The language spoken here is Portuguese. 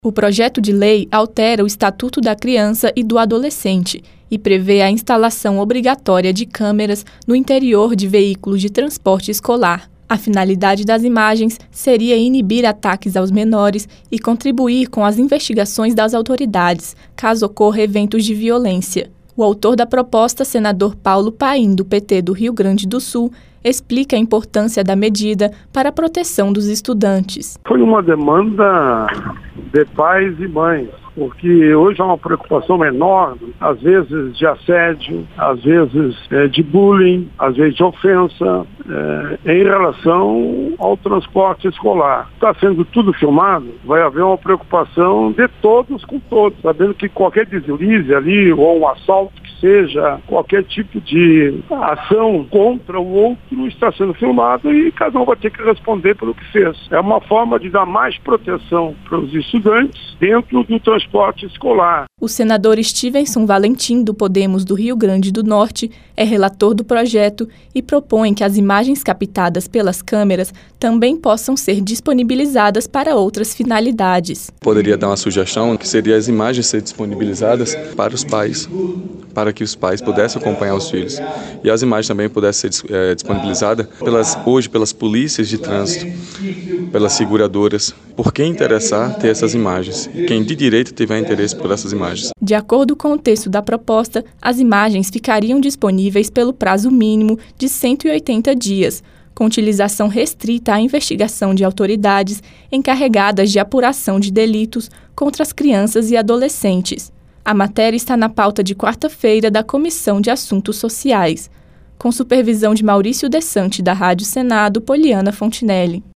O projeto de lei altera o Estatuto da Criança e do Adolescente e prevê a instalação obrigatória de câmeras no interior de veículos de transporte escolar. A finalidade das imagens seria inibir ataques aos menores e contribuir com as investigações das autoridades, caso ocorra eventos de violência. O autor da proposta, senador Paulo Paim, do PT do Rio Grande do Sul, explica a importância da medida para a proteção dos estudantes. Foi uma demanda de pais e mães, porque hoje há uma preocupação enorme, às vezes de assédio, às vezes de bullying, às vezes de ofensa, em relação ao transporte escolar. Está sendo tudo filmado, vai haver uma preocupação de todos com todos, sabendo que qualquer deslize ali, ou um assalto que seja, qualquer tipo de ação contra o outro está sendo filmado e cada um vai ter que responder pelo que fez. É uma forma de dar mais proteção para os estudantes dentro do transporte escolar. O senador Stevenson Valentim, do Podemos do Rio Grande do Norte, é relator do projeto e propõe que as imagens captadas pelas câmeras também possam ser disponibilizadas para outras finalidades. Poderia dar uma sugestão que seria as imagens ser disponibilizadas para os pais, para que os pais pudessem acompanhar os filhos. E as imagens também pudessem ser disponibilizadas hoje pelas polícias de trânsito, pelas seguradoras. Por quem interessar ter essas imagens? Quem de direito tiver interesse por essas imagens. De acordo com o texto da proposta, as imagens ficariam disponíveis pelo prazo mínimo de 180 dias, com utilização restrita à investigação de autoridades encarregadas de apuração de delitos contra as crianças e adolescentes. A matéria está na pauta de quarta-feira da Comissão de Assuntos Sociais, com supervisão de Maurício Desante, da Rádio Senado, Poliana Fontinelli.